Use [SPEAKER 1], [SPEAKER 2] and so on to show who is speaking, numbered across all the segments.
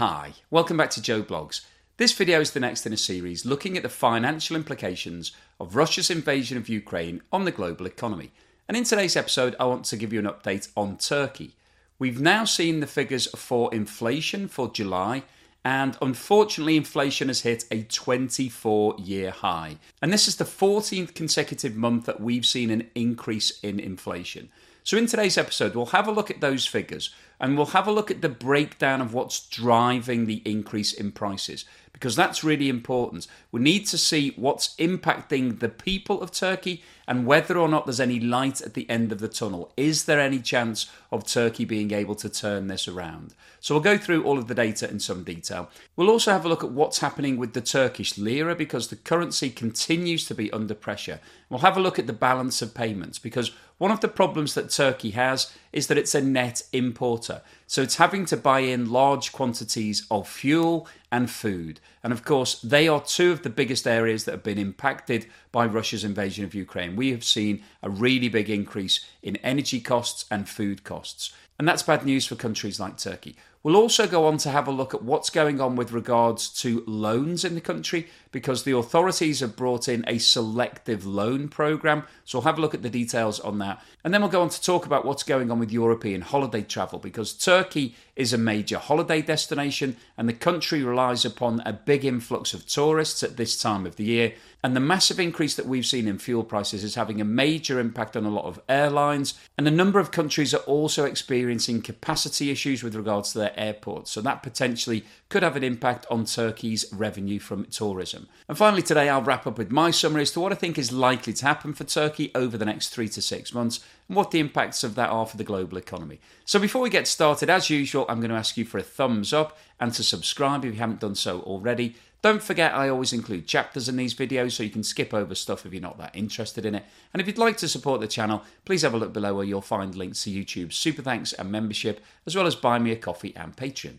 [SPEAKER 1] Hi, welcome back to Joe Blogs. This video is the next in a series looking at the financial implications of Russia's invasion of Ukraine on the global economy. And in today's episode, I want to give you an update on Turkey. We've now seen the figures for inflation for July, and unfortunately inflation has hit a 24-year high. And this is the 14th consecutive month that we've seen an increase in inflation. So in today's episode, we'll have a look at those figures and we'll have a look at the breakdown of what's driving the increase in prices, because that's really important. We need to see what's impacting the people of Turkey and whether or not there's any light at the end of the tunnel. Is there any chance of Turkey being able to turn this around? So we'll go through all of the data in some detail. We'll also have a look at what's happening with the Turkish lira, because the currency continues to be under pressure. We'll have a look at the balance of payments, because one of the problems that Turkey has is that it's a net importer. So it's having to buy in large quantities of fuel and food. And of course, they are two of the biggest areas that have been impacted by Russia's invasion of Ukraine. We have seen a really big increase in energy costs and food costs. And that's bad news for countries like Turkey. We'll also go on to have a look at what's going on with regards to loans in the country, because the authorities have brought in a selective loan program. So we'll have a look at the details on that. And then we'll go on to talk about what's going on with European holiday travel, because Turkey is a major holiday destination and the country relies upon a big influx of tourists at this time of the year. And the massive increase that we've seen in fuel prices is having a major impact on a lot of airlines. And a number of countries are also experiencing capacity issues with regards to their airports. So that potentially could have an impact on Turkey's revenue from tourism. And finally today, I'll wrap up with my summary as to what I think is likely to happen for Turkey over the next 3 to 6 months and what the impacts of that are for the global economy. So before we get started, as usual, I'm going to ask you for a thumbs up and to subscribe if you haven't done so already. Don't forget, I always include chapters in these videos, so you can skip over stuff if you're not that interested in it. And if you'd like to support the channel, please have a look below where you'll find links to YouTube's Super Thanks and membership, as well as Buy Me a Coffee and Patreon.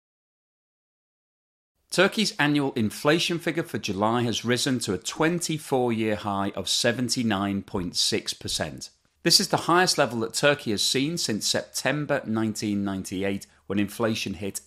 [SPEAKER 1] Turkey's annual inflation figure for July has risen to a 24-year high of 79.6%. This is the highest level that Turkey has seen since September 1998, when inflation hit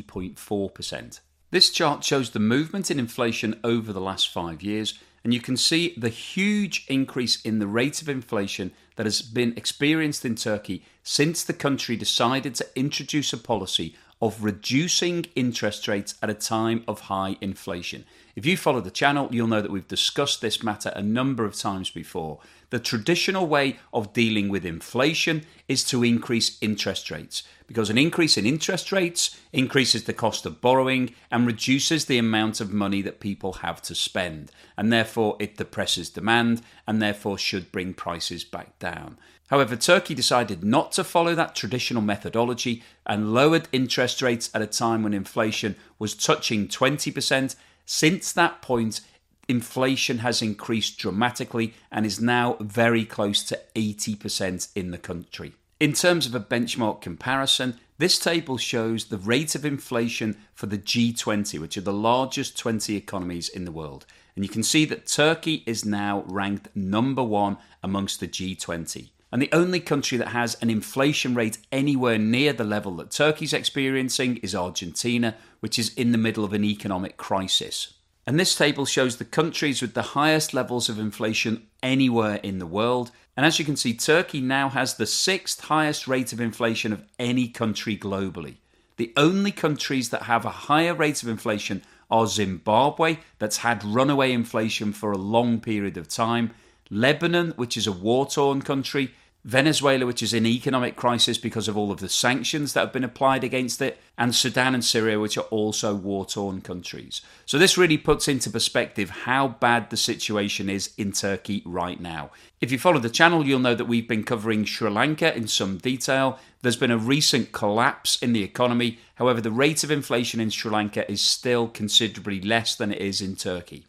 [SPEAKER 1] 80.4%. This chart shows the movement in inflation over the last 5 years, and you can see the huge increase in the rate of inflation that has been experienced in Turkey since the country decided to introduce a policy of reducing interest rates at a time of high inflation. If you follow the channel, you'll know that we've discussed this matter a number of times before. The traditional way of dealing with inflation is to increase interest rates, because an increase in interest rates increases the cost of borrowing and reduces the amount of money that people have to spend, and therefore it depresses demand and therefore should bring prices back down. However, Turkey decided not to follow that traditional methodology and lowered interest rates at a time when inflation was touching 20%. Since that point, inflation has increased dramatically and is now very close to 80% in the country. In terms of a benchmark comparison, this table shows the rate of inflation for the G20, which are the largest 20 economies in the world. And you can see that Turkey is now ranked number 1 amongst the G20. And the only country that has an inflation rate anywhere near the level that Turkey's experiencing is Argentina, which is in the middle of an economic crisis. And this table shows the countries with the highest levels of inflation anywhere in the world. And as you can see, Turkey now has the 6th highest rate of inflation of any country globally. The only countries that have a higher rate of inflation are Zimbabwe, that's had runaway inflation for a long period of time, Lebanon, which is a war-torn country, Venezuela, which is in economic crisis because of all of the sanctions that have been applied against it, and Sudan and Syria, which are also war-torn countries. So this really puts into perspective how bad the situation is in Turkey right now. If you follow the channel, you'll know that we've been covering Sri Lanka in some detail. There's been a recent collapse in the economy. However, the rate of inflation in Sri Lanka is still considerably less than it is in Turkey.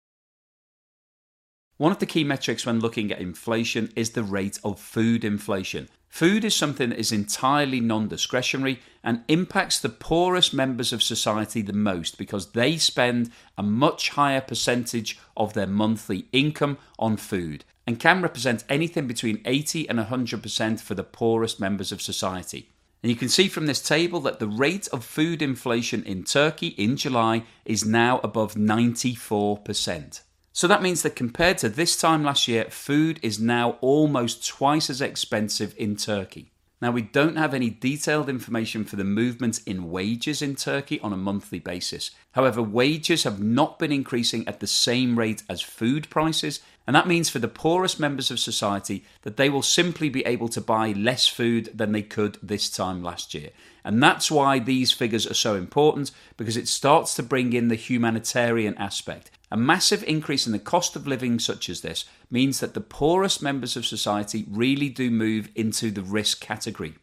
[SPEAKER 1] One of the key metrics when looking at inflation is the rate of food inflation. Food is something that is entirely non-discretionary and impacts the poorest members of society the most, because they spend a much higher percentage of their monthly income on food and can represent anything between 80 and 100% for the poorest members of society. And you can see from this table that the rate of food inflation in Turkey in July is now above 94%. So that means that compared to this time last year, food is now almost twice as expensive in Turkey. Now, we don't have any detailed information for the movement in wages in Turkey on a monthly basis. However, wages have not been increasing at the same rate as food prices, and that means for the poorest members of society that they will simply be able to buy less food than they could this time last year. And that's why these figures are so important, because it starts to bring in the humanitarian aspect. A massive increase in the cost of living such as this means that the poorest members of society really do move into the risk category.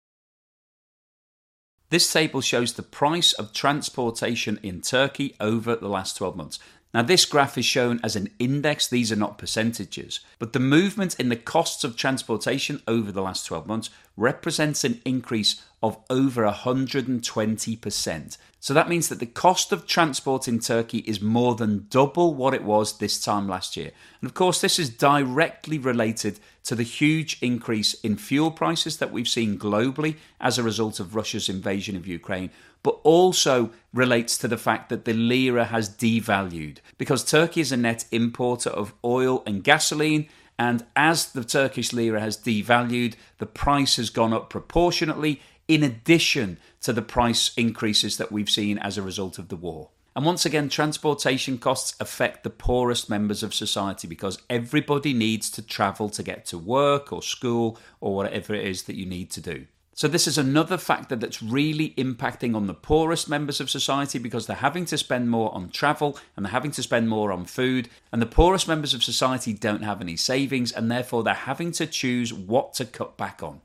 [SPEAKER 1] This table shows the price of transportation in Turkey over the last 12 months. Now, this graph is shown as an index, these are not percentages, but the movement in the costs of transportation over the last 12 months represents an increase of over 120%. So that means that the cost of transport in Turkey is more than double what it was this time last year. And of course, this is directly related to the huge increase in fuel prices that we've seen globally as a result of Russia's invasion of Ukraine, but also relates to the fact that the lira has devalued because Turkey is a net importer of oil and gasoline. And as the Turkish lira has devalued, the price has gone up proportionately, in addition to the price increases that we've seen as a result of the war. And once again, transportation costs affect the poorest members of society because everybody needs to travel to get to work or school or whatever it is that you need to do. So this is another factor that's really impacting on the poorest members of society because they're having to spend more on travel and they're having to spend more on food. And the poorest members of society don't have any savings and therefore they're having to choose what to cut back on.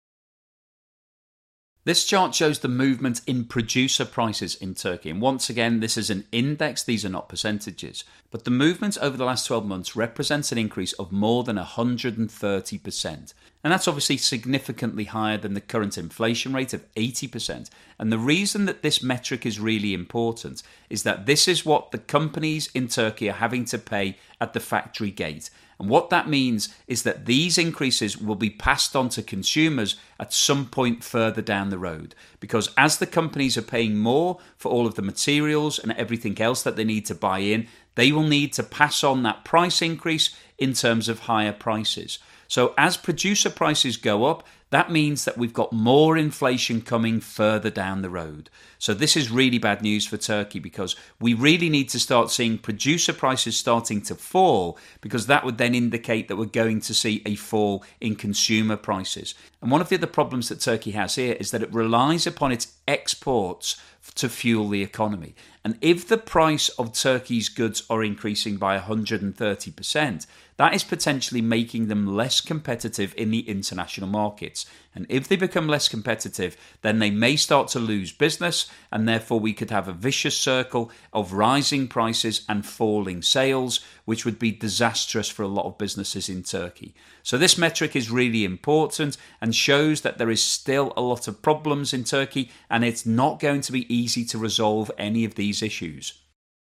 [SPEAKER 1] This chart shows the movement in producer prices in Turkey. And once again, this is an index, these are not percentages. But the movement over the last 12 months represents an increase of more than 130%. And that's obviously significantly higher than the current inflation rate of 80%. And the reason that this metric is really important is that this is what the companies in Turkey are having to pay at the factory gate. And what that means is that these increases will be passed on to consumers at some point further down the road. Because as the companies are paying more for all of the materials and everything else that they need to buy in, they will need to pass on that price increase in terms of higher prices. So as producer prices go up, that means that we've got more inflation coming further down the road. So this is really bad news for Turkey because we really need to start seeing producer prices starting to fall because that would then indicate that we're going to see a fall in consumer prices. And one of the other problems that Turkey has here is that it relies upon its exports to fuel the economy. And if the price of Turkey's goods are increasing by 130%, that is potentially making them less competitive in the international markets. And if they become less competitive, then they may start to lose business, and therefore we could have a vicious circle of rising prices and falling sales, which would be disastrous for a lot of businesses in Turkey. So this metric is really important and shows that there is still a lot of problems in Turkey, and it's not going to be easy to resolve any of these issues.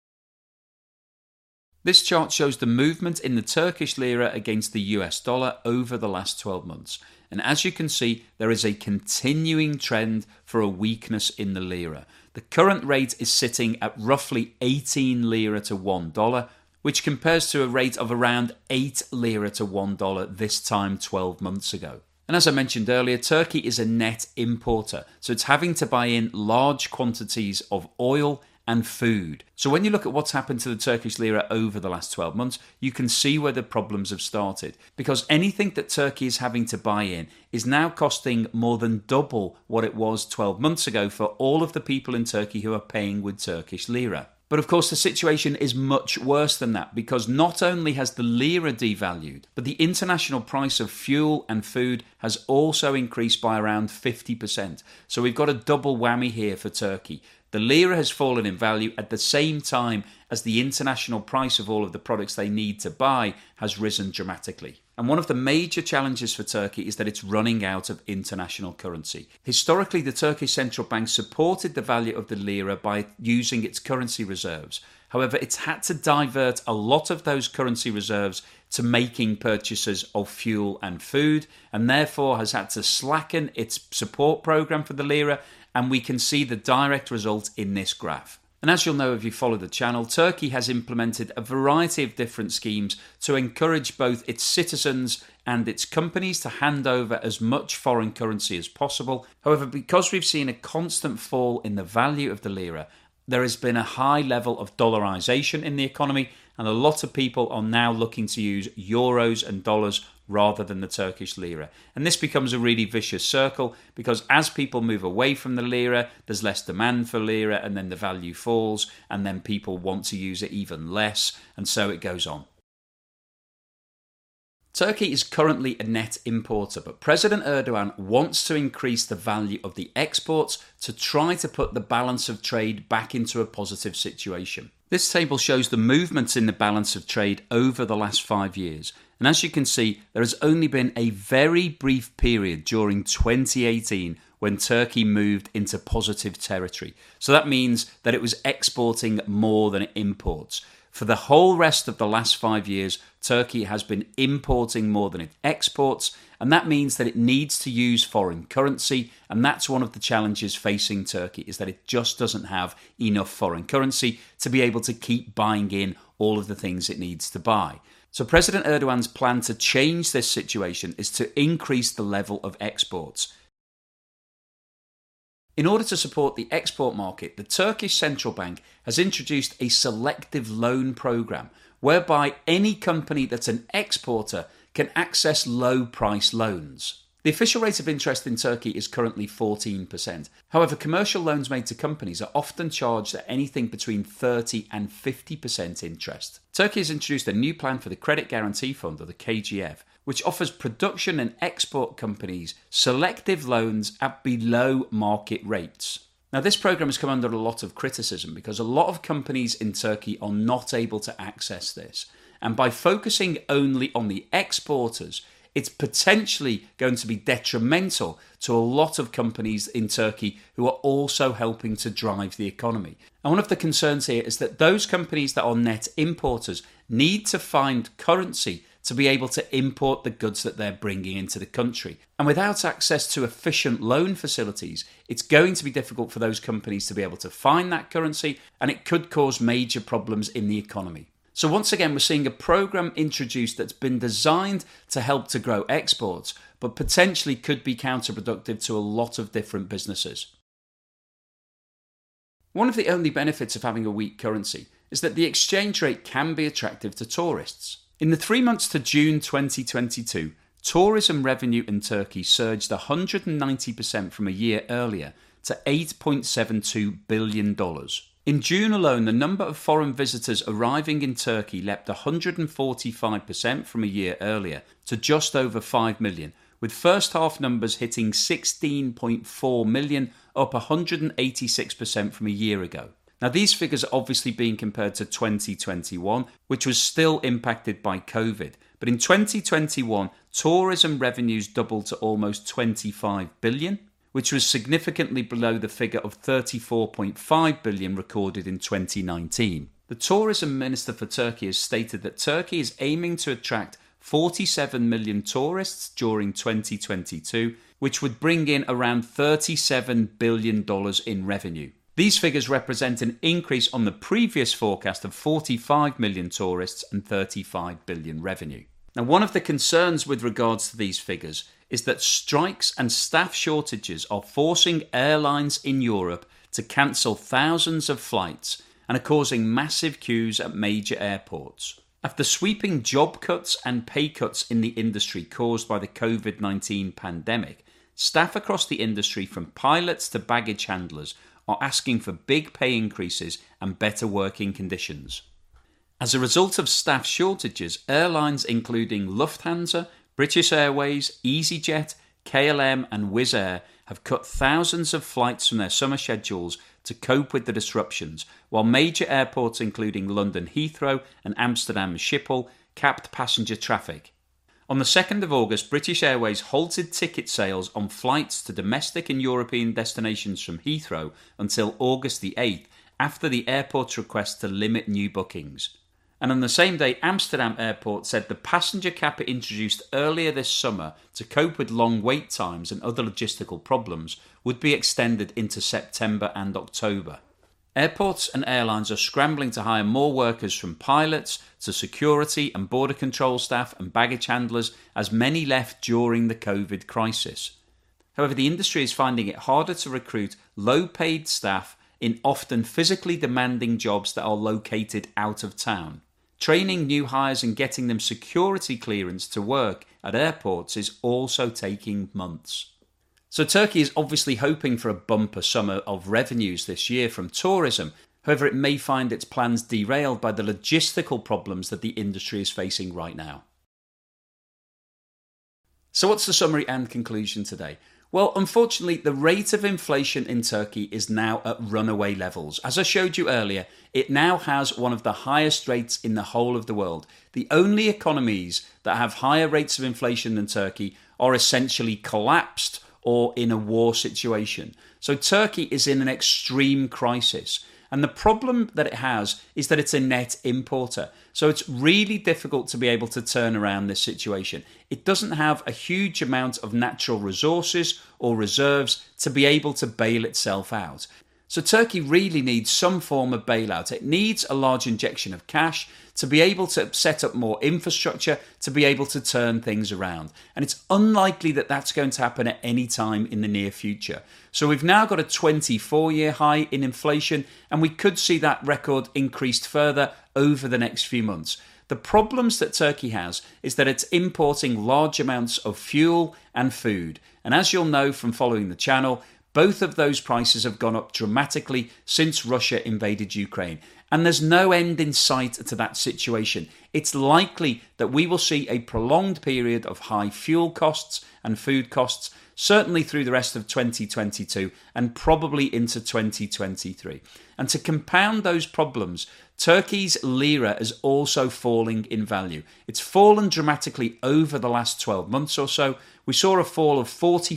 [SPEAKER 1] This chart shows the movement in the Turkish lira against the US dollar over the last 12 months. And as you can see, there is a continuing trend for a weakness in the lira. The current rate is sitting at roughly 18 lira to $1, which compares to a rate of around 8 lira to $1 this time 12 months ago. And as I mentioned earlier, Turkey is a net importer, so it's having to buy in large quantities of oil and food. So when you look at what's happened to the Turkish lira over the last 12 months, you can see where the problems have started. Because anything that Turkey is having to buy in is now costing more than double what it was 12 months ago for all of the people in Turkey who are paying with Turkish lira. But of course the situation is much worse than that because not only has the lira devalued, but the international price of fuel and food has also increased by around 50%. So we've got a double whammy here for Turkey. The lira has fallen in value at the same time as the international price of all of the products they need to buy has risen dramatically. And one of the major challenges for Turkey is that it's running out of international currency. Historically, the Turkish central bank supported the value of the lira by using its currency reserves. However, it's had to divert a lot of those currency reserves to making purchases of fuel and food, and therefore has had to slacken its support program for the lira, and we can see the direct result in this graph. And as you'll know if you follow the channel, Turkey has implemented a variety of different schemes to encourage both its citizens and its companies to hand over as much foreign currency as possible. However, because we've seen a constant fall in the value of the lira, there has been a high level of dollarization in the economy, and a lot of people are now looking to use euros and dollars rather than the Turkish lira. And this becomes a really vicious circle, because as people move away from the lira, there's less demand for lira, and then the value falls, and then people want to use it even less, and so it goes on. Turkey is currently a net importer, but President Erdogan wants to increase the value of the exports to try to put the balance of trade back into a positive situation. This table shows the movements in the balance of trade over the last 5 years. And as you can see, there has only been a very brief period during 2018 when Turkey moved into positive territory. So that means that it was exporting more than it imports. For the whole rest of the last 5 years, Turkey has been importing more than it exports, and that means that it needs to use foreign currency, and that's one of the challenges facing Turkey, is that it just doesn't have enough foreign currency to be able to keep buying in all of the things it needs to buy. So President Erdogan's plan to change this situation is to increase the level of exports. In order to support the export market, the Turkish Central Bank has introduced a selective loan program whereby any company that's an exporter can access low-price loans. The official rate of interest in Turkey is currently 14%. However, commercial loans made to companies are often charged at anything between 30 and 50% interest. Turkey has introduced a new plan for the Credit Guarantee Fund, or the KGF, which offers production and export companies selective loans at below market rates. Now, this program has come under a lot of criticism because a lot of companies in Turkey are not able to access this. And by focusing only on the exporters, it's potentially going to be detrimental to a lot of companies in Turkey who are also helping to drive the economy. And one of the concerns here is that those companies that are net importers need to find currency to be able to import the goods that they're bringing into the country. And without access to efficient loan facilities, it's going to be difficult for those companies to be able to find that currency, and it could cause major problems in the economy. So once again, we're seeing a program introduced that's been designed to help to grow exports, but potentially could be counterproductive to a lot of different businesses. One of the only benefits of having a weak currency is that the exchange rate can be attractive to tourists. In the 3 months to June 2022, tourism revenue in Turkey surged 190% from a year earlier to $8.72 billion. In June alone, the number of foreign visitors arriving in Turkey leapt 145% from a year earlier to just over 5 million, with first half numbers hitting 16.4 million, up 186% from a year ago. Now, these figures are obviously being compared to 2021, which was still impacted by COVID. But in 2021, tourism revenues doubled to almost 25 billion, which was significantly below the figure of 34.5 billion recorded in 2019. The tourism minister for Turkey has stated that Turkey is aiming to attract 47 million tourists during 2022, which would bring in around $37 billion in revenue. These figures represent an increase on the previous forecast of 45 million tourists and 35 billion revenue. Now, one of the concerns with regards to these figures is that strikes and staff shortages are forcing airlines in Europe to cancel thousands of flights and are causing massive queues at major airports. After sweeping job cuts and pay cuts in the industry caused by the COVID-19 pandemic, staff across the industry, from pilots to baggage handlers, are asking for big pay increases and better working conditions. As a result of staff shortages, airlines including Lufthansa, British Airways, EasyJet, KLM and Wizz Air have cut thousands of flights from their summer schedules to cope with the disruptions, while major airports including London Heathrow and Amsterdam Schiphol capped passenger traffic. On the 2nd of August, British Airways halted ticket sales on flights to domestic and European destinations from Heathrow until August the 8th, after the airport's request to limit new bookings. And on the same day, Amsterdam Airport said the passenger cap it introduced earlier this summer to cope with long wait times and other logistical problems would be extended into September and October. Airports and airlines are scrambling to hire more workers, from pilots to security and border control staff and baggage handlers, as many left during the COVID crisis. However, the industry is finding it harder to recruit low-paid staff in often physically demanding jobs that are located out of town. Training new hires and getting them security clearance to work at airports is also taking months. So Turkey is obviously hoping for a bumper summer of revenues this year from tourism. However, it may find its plans derailed by the logistical problems that the industry is facing right now. So what's the summary and conclusion today? Well, unfortunately, the rate of inflation in Turkey is now at runaway levels. As I showed you earlier, it now has one of the highest rates in the whole of the world. The only economies that have higher rates of inflation than Turkey are essentially collapsed or in a war situation. So Turkey is in an extreme crisis. And the problem that it has is that it's a net importer. So it's really difficult to be able to turn around this situation. It doesn't have a huge amount of natural resources or reserves to be able to bail itself out. So Turkey really needs some form of bailout. It needs a large injection of cash to be able to set up more infrastructure, to be able to turn things around. And it's unlikely that that's going to happen at any time in the near future. So we've now got a 24-year high in inflation, and we could see that record increased further over the next few months. The problems that Turkey has is that it's importing large amounts of fuel and food. And as you'll know from following the channel, both of those prices have gone up dramatically since Russia invaded Ukraine. And there's no end in sight to that situation. It's likely that we will see a prolonged period of high fuel costs and food costs, certainly through the rest of 2022 and probably into 2023. And to compound those problems, Turkey's lira is also falling in value. It's fallen dramatically over the last 12 months or so. We saw a fall of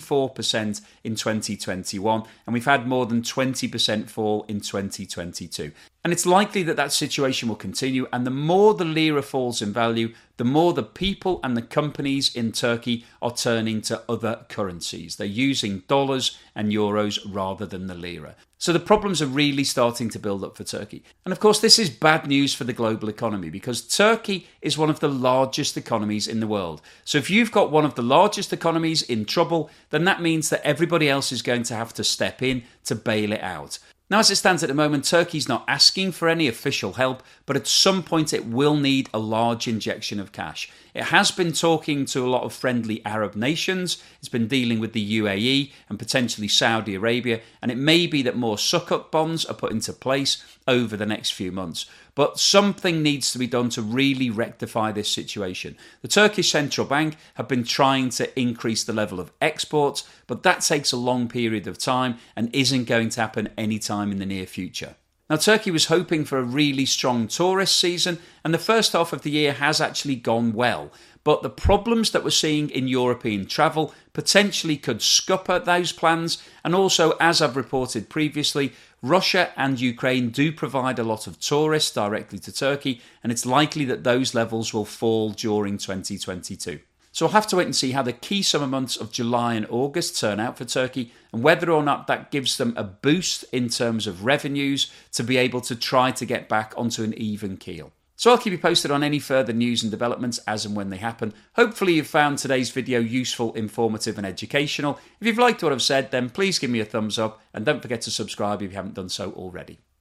[SPEAKER 1] 44% in 2021, and we've had more than 20% fall in 2022. And it's likely that that situation will continue, and the more the lira falls in value, the more the people and the companies in Turkey are turning to other currencies. They're using dollars and euros rather than the lira. So the problems are really starting to build up for Turkey. And of course, this is bad news for the global economy, because Turkey is one of the largest economies in the world. So if you've got one of the largest economies in trouble, then that means that everybody else is going to have to step in to bail it out. Now, as it stands at the moment, Turkey's not asking for any official help, but at some point it will need a large injection of cash. It has been talking to a lot of friendly Arab nations. It's been dealing with the UAE and potentially Saudi Arabia, and it may be that more sukuk bonds are put into place over the next few months. But something needs to be done to really rectify this situation. The Turkish Central Bank have been trying to increase the level of exports, but that takes a long period of time and isn't going to happen anytime in the near future. Now, Turkey was hoping for a really strong tourist season, and the first half of the year has actually gone well. But the problems that we're seeing in European travel potentially could scupper those plans. And also, as I've reported previously, Russia and Ukraine do provide a lot of tourists directly to Turkey, and it's likely that those levels will fall during 2022. So we'll have to wait and see how the key summer months of July and August turn out for Turkey, and whether or not that gives them a boost in terms of revenues to be able to try to get back onto an even keel. So I'll keep you posted on any further news and developments as and when they happen. Hopefully you've found today's video useful, informative and educational. If you've liked what I've said, then please give me a thumbs up, and don't forget to subscribe if you haven't done so already.